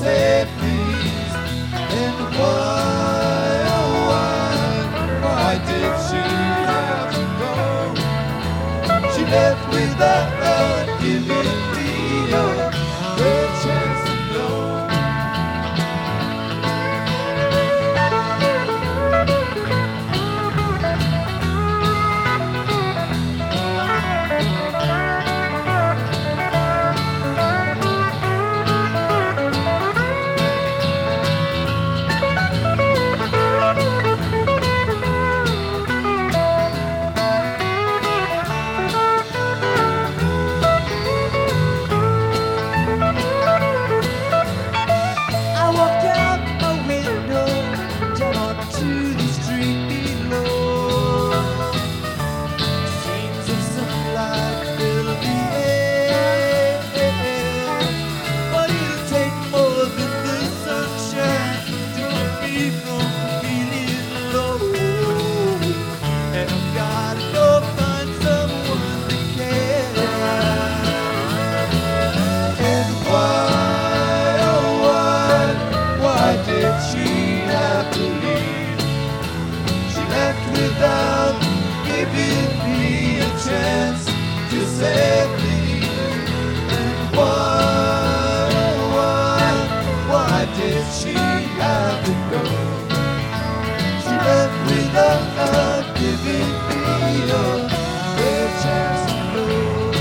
say please. And why, oh why did she have to go? She left without giving me a fair chance to know. Without giving me a chance to say please. And why did she have to go? She left without giving me a fair chance to know.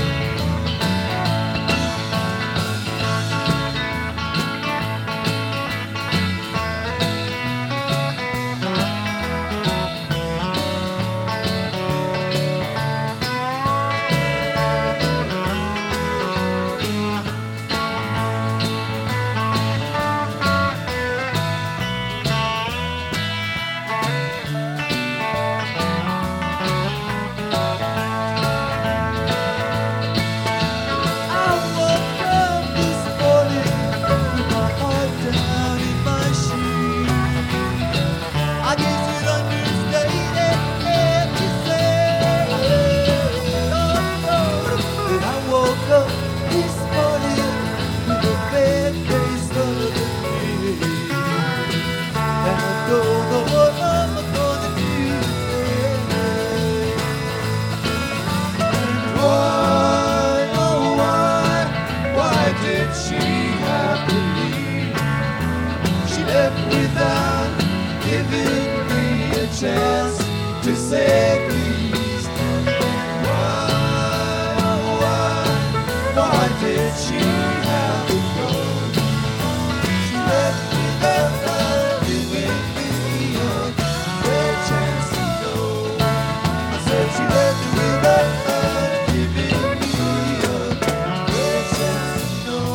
She had to leave. She left without giving me a chance to say please. Why did she have to go? She left without giving me a fair chance to know. I said she left without giving me a fair chance to know.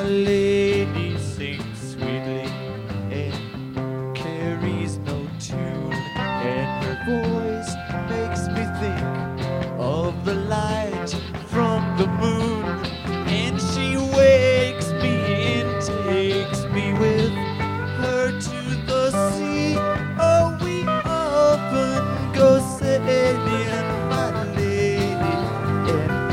lady sings sweetly and carries no tune, and her voice makes me think of the light from the moon, and she wakes me and takes me with her to the sea. Oh, we often go sailing, my lady and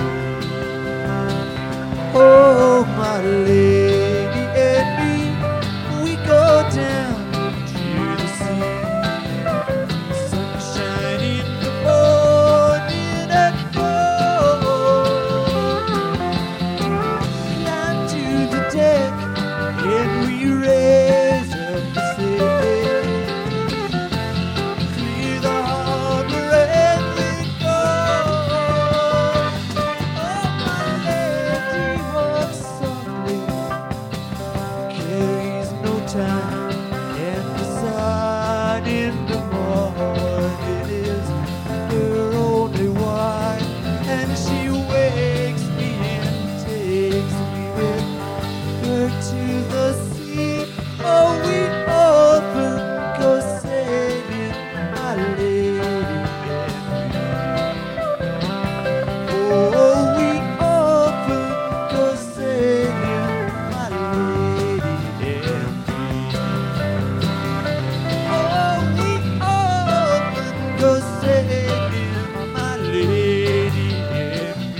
me. Oh, my lady and me, we go down to the sea. Sunshine in the morning and gold. Climb to the deck and we raise up the sail. Clear the harbor and we go. Oh, my lady walks softly, carries no time, and the sun in the morning is her only wine, and she wakes me and takes me with her to the sea. Oh, we often go sailing, my lady and me. Oh, we often go sailing, my lady and me. Oh, we often go sailing, my lady and me.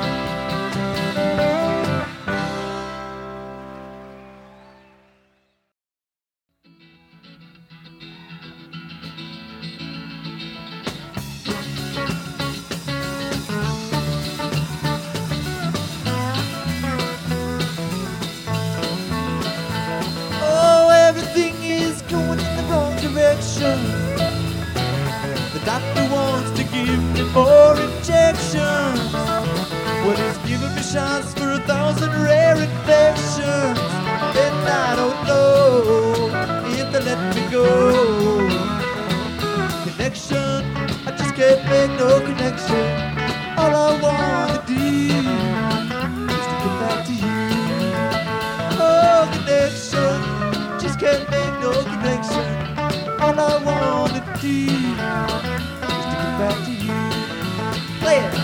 Oh, everything is going in the wrong direction. The doctor wants to give me more injections. Well, he's giving me shots for 1,000 rare infections, and I don't know if they let me go. Connection, I just can't make no connection. All I wanna do is to get back to you. Oh, connection, just can't make no connection. All I wanna do is to get back to you. Play it.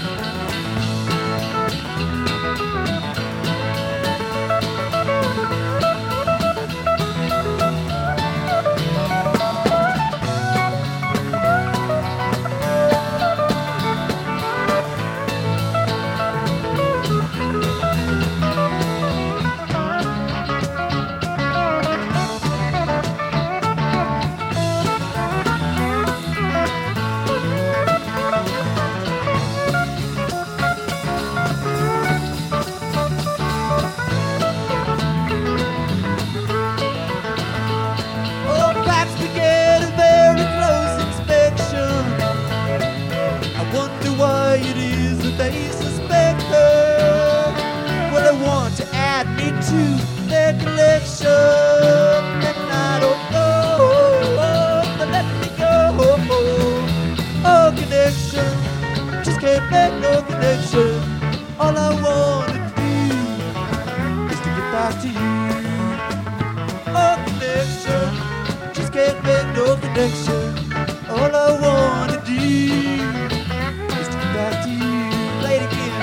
Oh, perhaps we get a very close inspection. I wonder why it is that they suspect her. Well, they want to add me to their collection, and I don't know if they let me go. Oh, connection, just can't make no connection. All I wanna do is to get back to you. Oh, connection, just can't make no connection. All I wanna do is to get back to you. Play it again.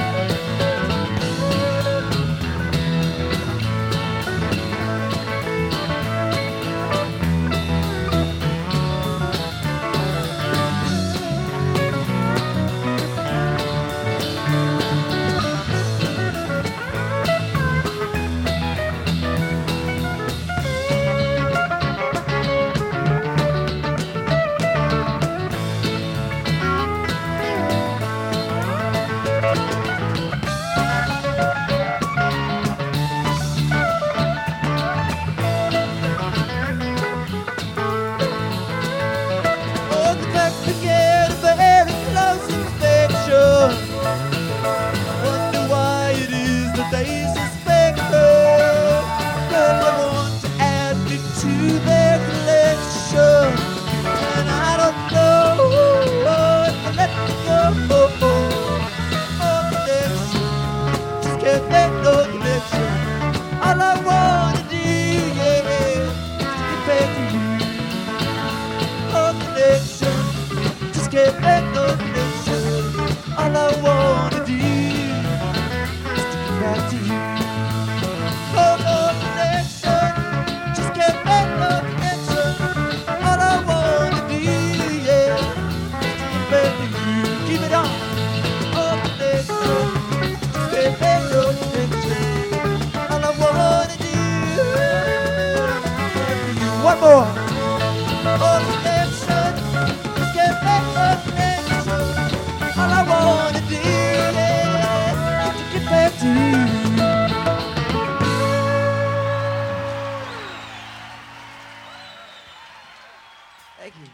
Oh, the fact we get a very close inspection. I wonder why it is that they suspect her. Well, they want to add me to their collection, and I don't know if they let me go. Oh, connection, just can't make no connection. All I more. Oh, redemption, get back up redemption. All I wanna do is to get back to you. Thank you.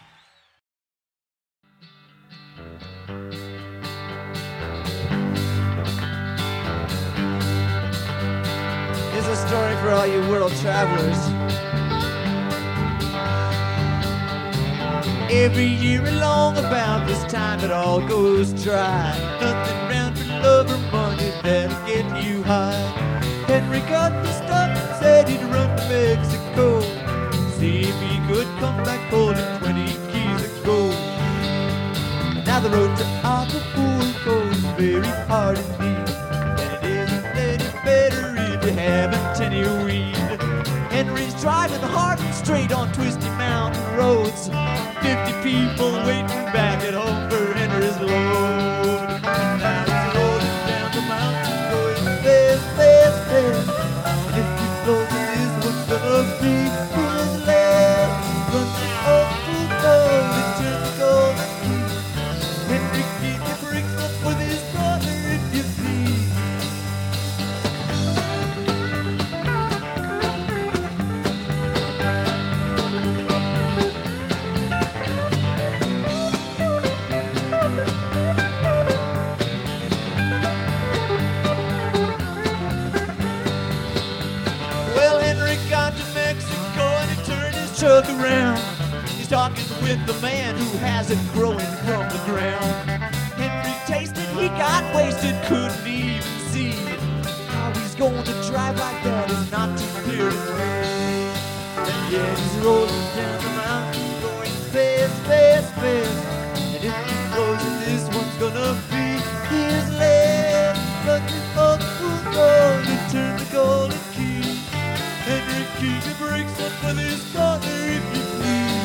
Here's a story for all you world travelers. Every year along about this time it all goes dry. Nothing round for love or money that'll get you high. Henry got pissed up and said he'd run to Mexico. See if he could come back holding 20 keys of gold. Now the road to Acapulco is very hard indeed, and it isn't any better if you haven't any weed. Henry's driving hard and straight on twisty mountain roads. 50 people waiting back at home for Henry's load. And now he's rolling down the mountain going fast, fast, fast. And if he blows it, this one's gonna be his last. Run the old food road and turn the gold key. Henry, keep your brakes up with his brother if you please. Well, Henry got to Mexico and he turned his truck around. He's talking with the man who has it growing from the ground. Henry tasted, he got wasted, couldn't even see. How he's going to drive like that is not too clear to me. And yeah, he's rolling down the mountain, going fast, fast, fast. And if he blows it, this one's gonna be his last. Looking for the food road and turn the golden key. Henry, keep your brakes up for this corner if you please.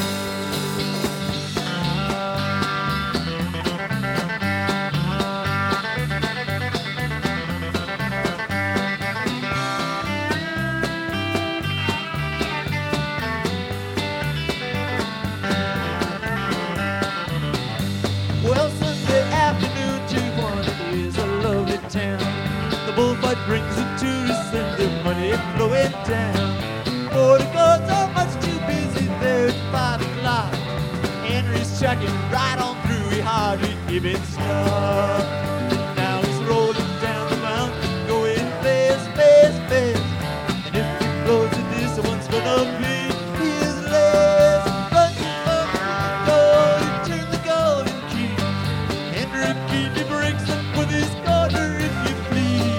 Well, Sunday afternoon, Tijuana is a lovely town. The bullfight brings the tourists and their money flowing down. Porticos are much too busy there at 5 o'clock. Henry's chucking right on through, he hardly even stop. Now he's rolling down the mountain, going fast, fast, fast. And if he blows it, this one's gonna be his last. Running up the road and turn the golden key. Henry, keep your brakes up for this corner if you please.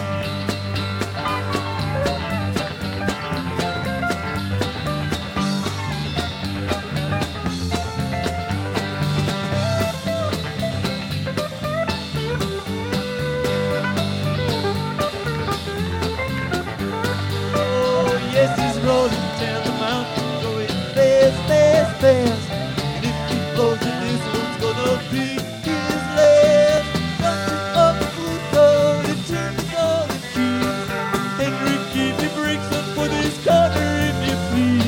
Oh, yes, he's rolling down the mountain, going fast, fast, fast. And if he blows it, this one's gonna be his last. Running up the food road and turn the golden key. Henry, keep your brakes up for this corner if you please.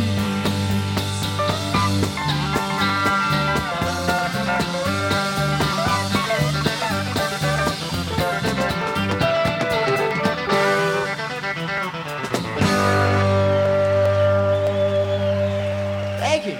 Thank you.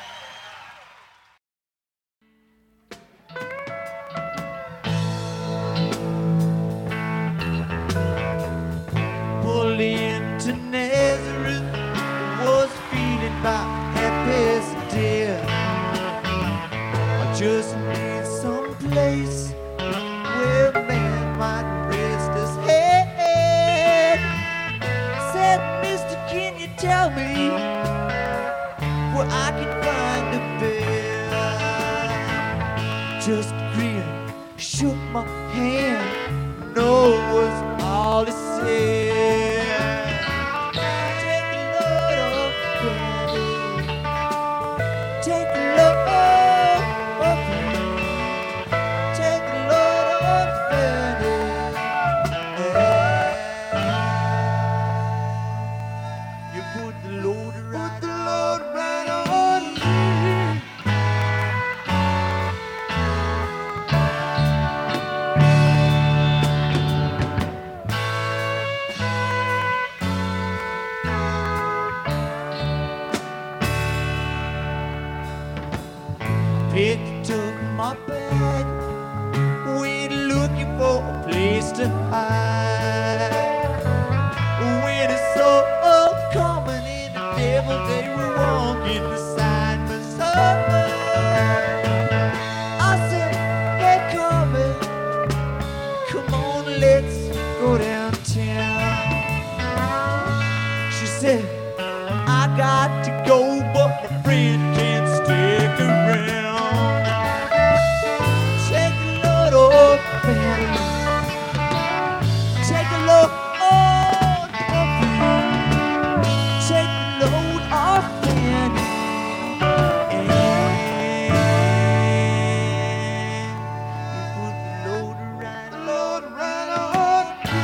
Pulled into Nazareth, was feeling about happy as a deer. I just need some place where a man might rest his head. Said, Mister, can you tell me where I can find a bed? Just grinned, shook my hand, no was all he said. Take a load of brandy, take a load of me, take a load of brandy. You put the load around place to hide. When it's so common in the devil, they were walking beside my side. I said, they're coming. Come on, let's go downtown. She said, I got to go, but my friend can't stick around. Take a load off, Fanny. Take a load off, take a load off, Fanny. And you put the load right on me.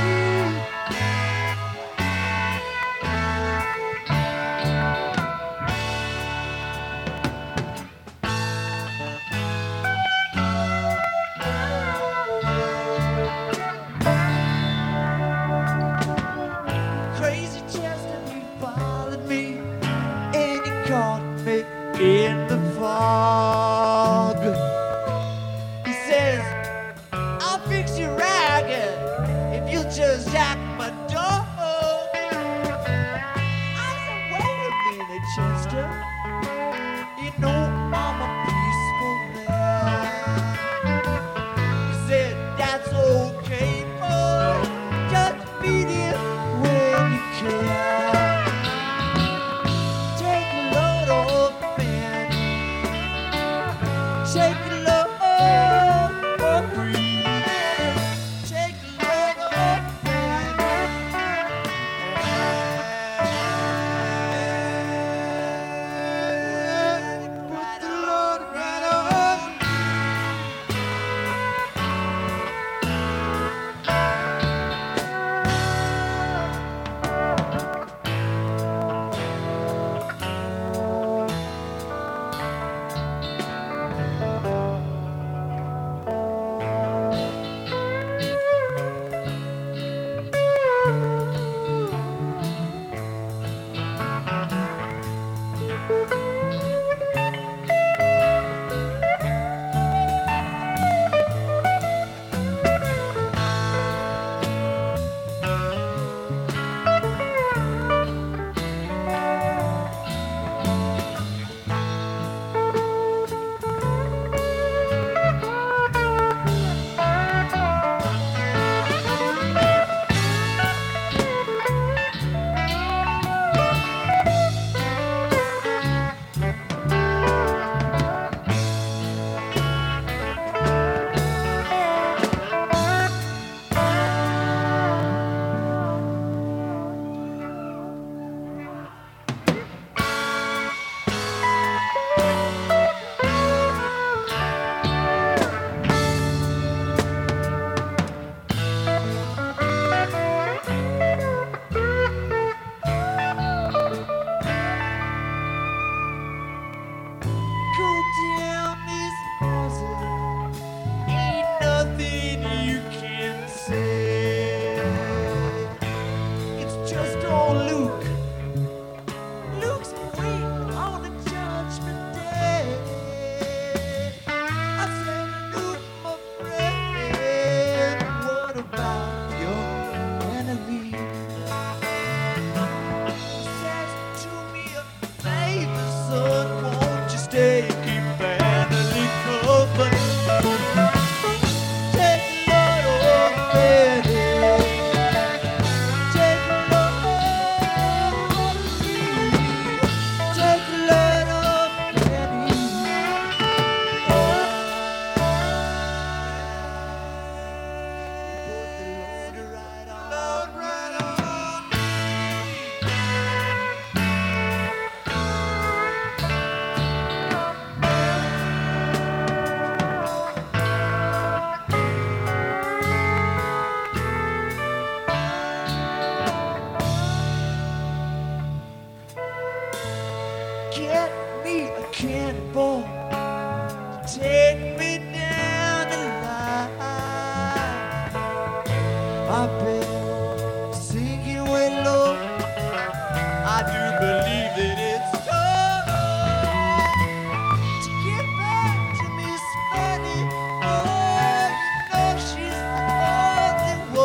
Crazy Chester, he followed me and he caught me in the fog. He says, I'll fix you ragged if you'll just jack my dog. I said, wait a minute, Chester. You know I'm a peaceful man. He said, that's okay, boy. Just beat it when you can. Take a load off, man. Take a load for free. Take a load off, man. Put the load right on me. Go down this puzzle. Ain't nothing you can say. It's just old Luke. Luke's waiting on the judgment day. I said, Luke, my friend, what about your enemy? He says, do me a favor, son, won't you stay and keep family company? Take a load off, Betty. Take a load off me. Take a load off, Betty. Put the load right on. Load right on me. Get me a cannonball. Take me down the line. I've been sinking way low. I do believe that it's time to get back to Miss Fanny. Oh, you know she's the only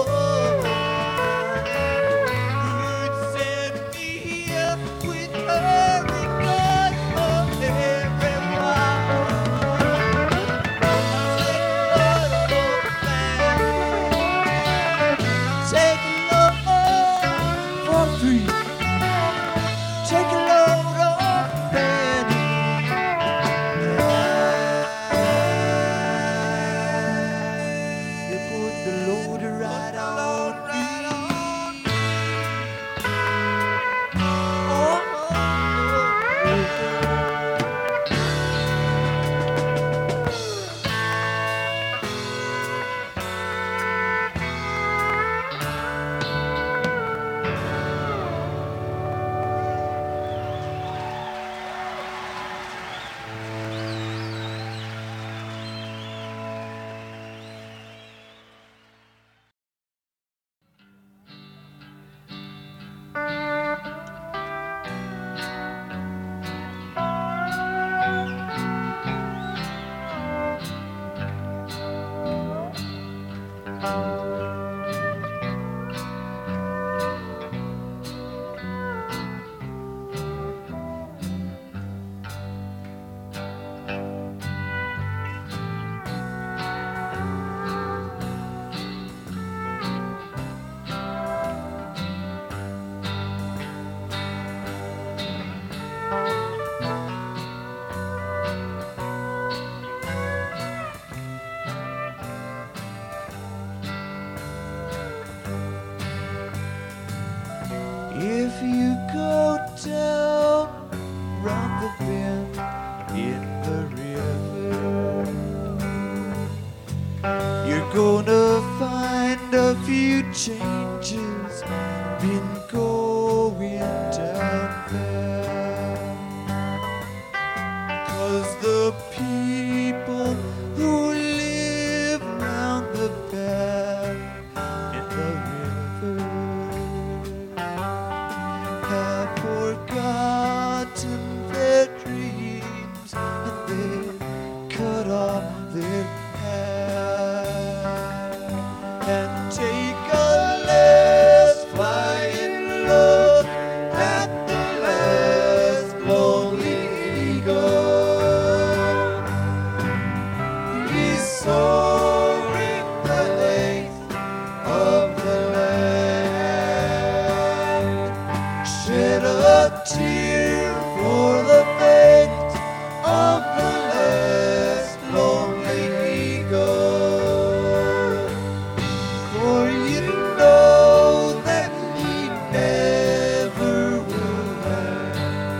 If you go down round the bend in the river, you're gonna find a few changes been going down there. 'Cause the people who live round the bend in the river have forgotten their dreams, and they've cut off their hair. And take a last flying look at the last lonely eagle. He's soaring the length of the land. Shed a tear for the fate of the last lonely eagle. For you know that he never will land.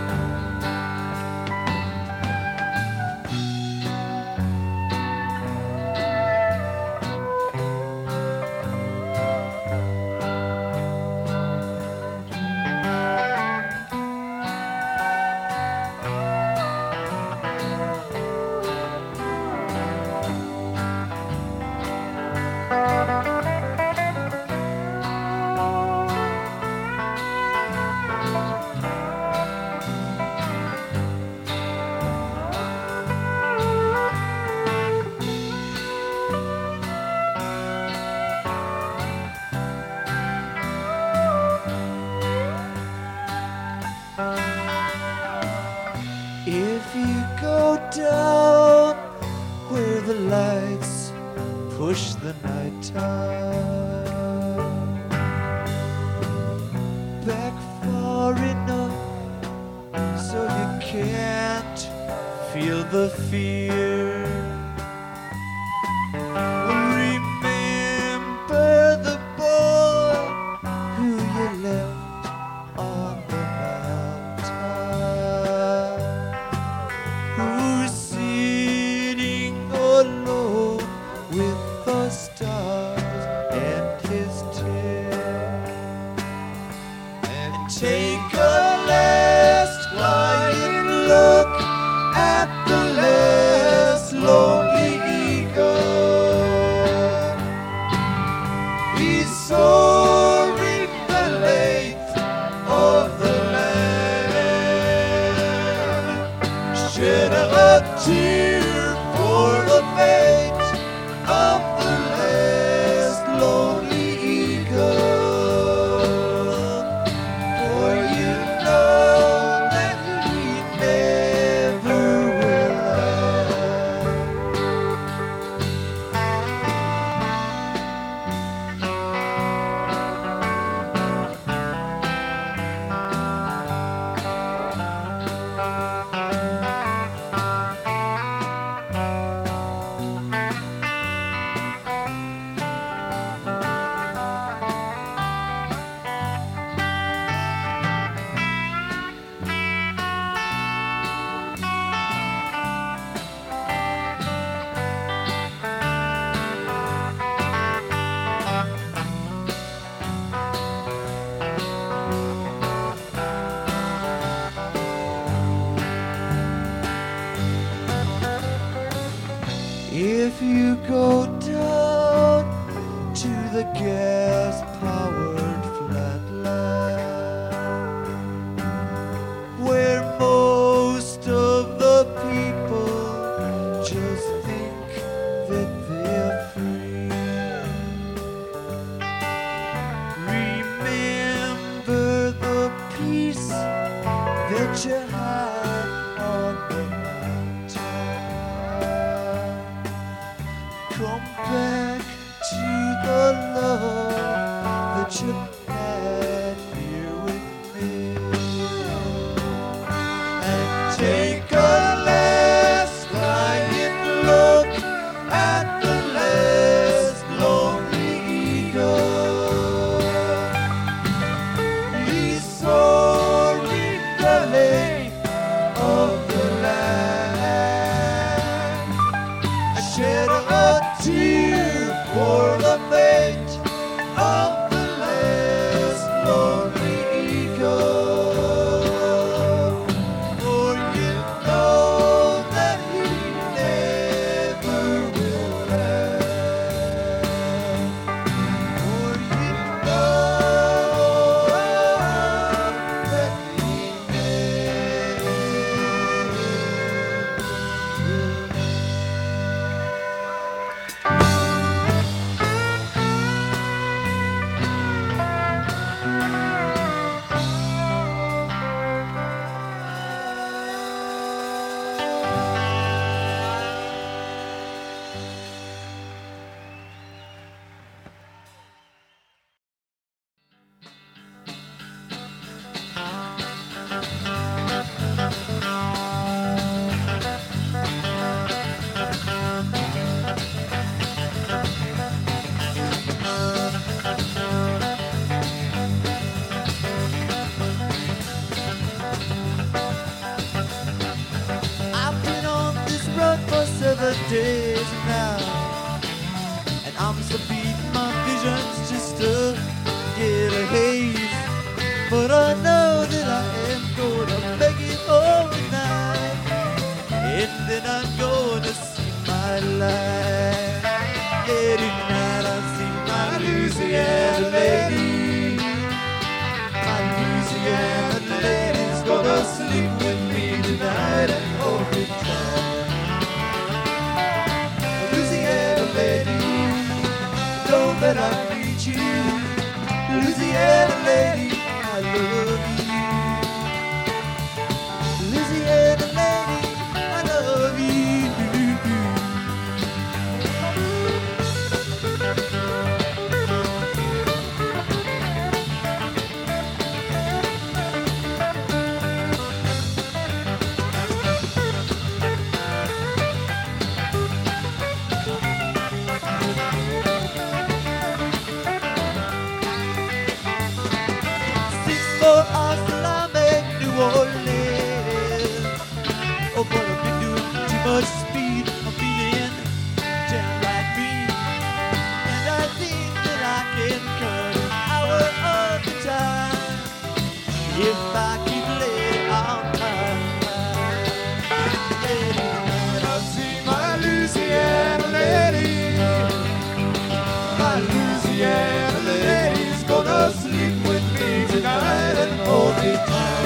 If you go down where the lights push the nighttime back far enough so you can't feel the fear, remember the boy who you left on the mountain, who's sitting alone with the stars and his tears. And take a last flying look at the last lonely eagle. He's soaring the length of the land. Shed a tear for the fate of the last lonely eagle. For you know that he never will land. If you go down to the gas-powered flatland, where most of the people just think that they're free, Cause you're high on the mountain. Come back to the love that you had here with me, and take a last dying look at the last lonely eagle. He's soaring the lake of the land. I shed a tear for the fate of the last lonely eagle. For you know that he never will land. For you know that he never I've been on this road for 7 days now, and I'm still beating my visions just to get a haze. But I know that I am gonna make it home tonight, and then I'm gonna see my life. Yeah, tonight I see my Louisiana lady. My Louisiana lady's gonna sleep with me tonight and hold me tight. Louisiana lady, know that I need you. Louisiana lady, I love you. Louisiana lady, I love you. Oh, but I've been doing too much speed. I'm feeling down like me, and I think that I can cut an hour of the time if I keep laying on my mind. Yeah, I see my Louisiana lady. My Louisiana lady's gonna sleep with me tonight and hold me tight.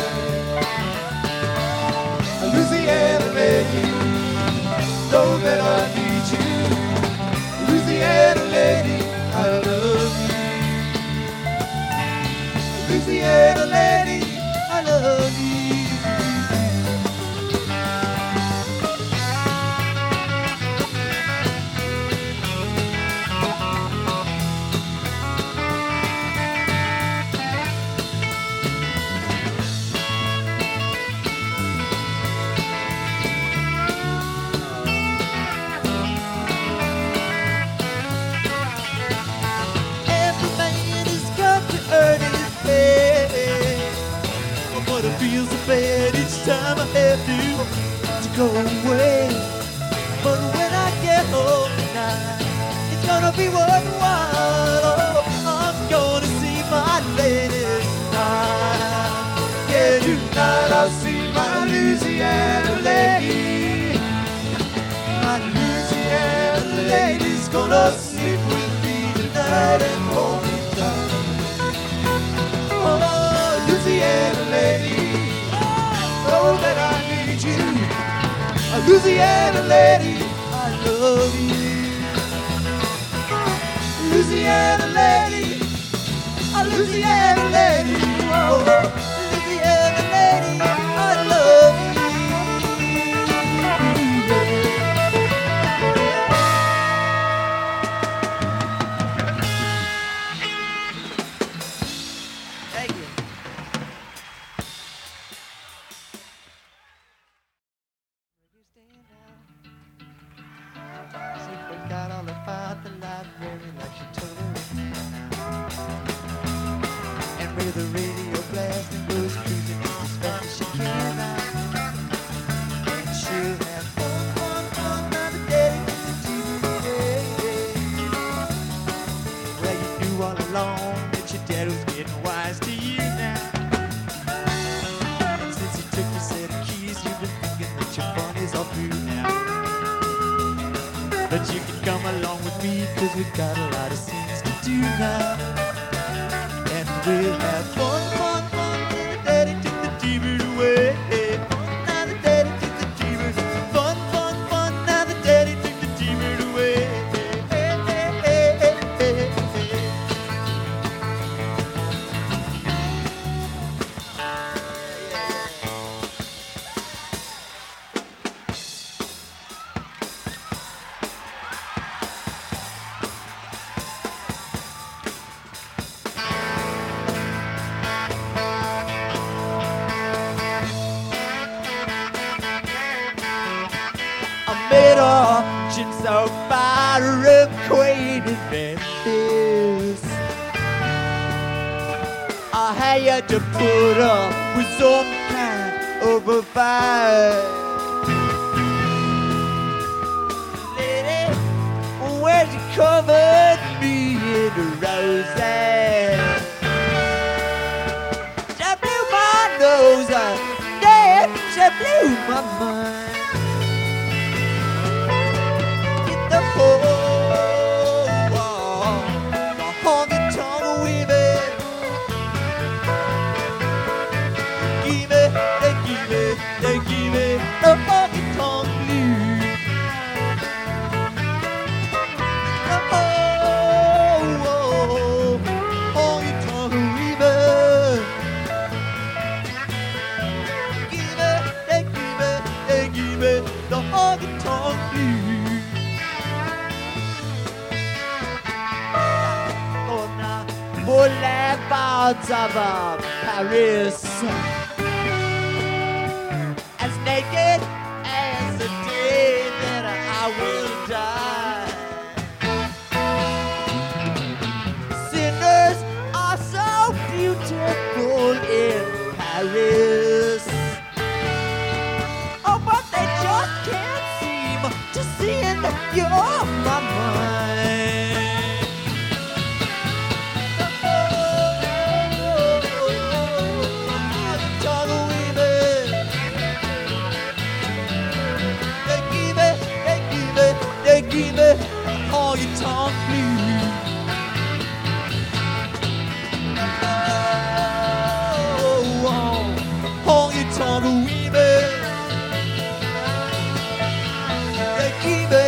Louisiana lady, know that I need you. Louisiana lady, I love you. Louisiana lady, I love you. But it feels so bad each time I have to go away. But when I get home tonight, it's gonna be worthwhile. Oh, I'm gonna see my lady tonight. Yeah, tonight I'll see my Louisiana lady. My Louisiana lady's gonna sleep with me tonight and hold me tight. Oh, Louisiana lady, know that I need you. Louisiana lady, I love you. Louisiana lady, Louisiana lady, oh, Louisiana lady, I love you. with a radio blast and goes cruising as fast as she can. And she'll have fun, now the daddy took the TV away. Well, you knew all along that your dad was getting wise to you now. And since he took your set of keys, you've been thinking that your fun is all through now. But you can come along with me, 'cause we've got a lot of scenes to do now. And we'll have fun, till the daddy took the TV away. Now the daddy took the TV. Fun, now the daddy took the TV away. Made of so far acquainted Memphis. I had to put up with some kind of a fight. Lady, when she covered me in roses, she blew my nose, then she blew my mind. Boulevards of Paris, as naked as the day that I will die. Sinners are so beautiful in Paris, oh, but they just can't seem to see in your mind. Give me all your tongue blue. Oh, all your tongue weaving. They give me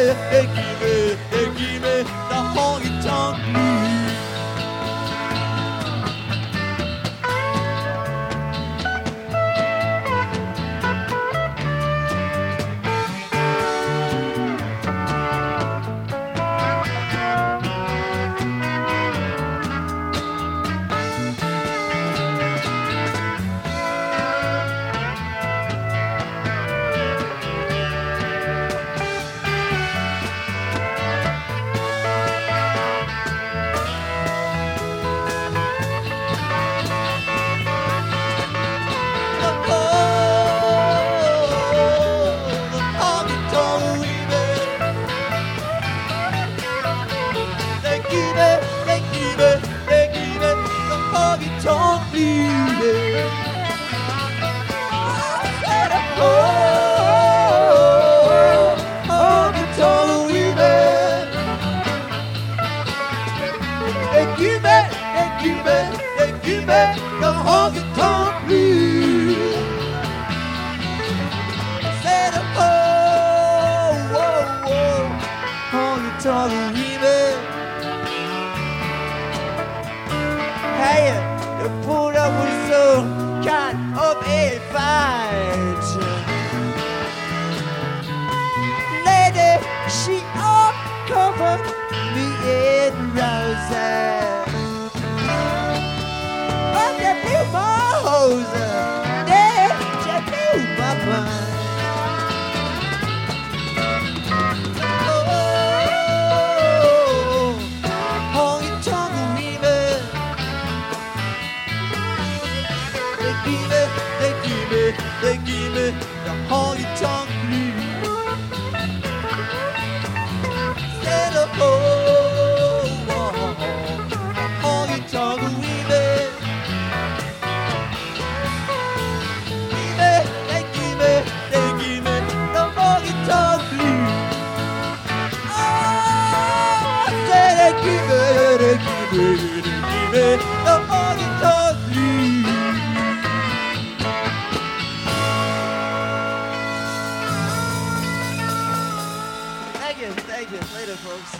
the whole your tongue blue. The honky-tonk blues. Said, oh, honky-tonk women. Hey, you put up with some kind of a fight. Lady, she all covered me in roses. it the more you told me. Thank you. Later, folks.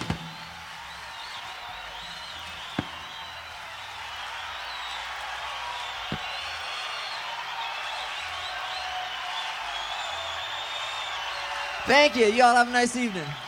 Thank you. Y'all have a nice evening.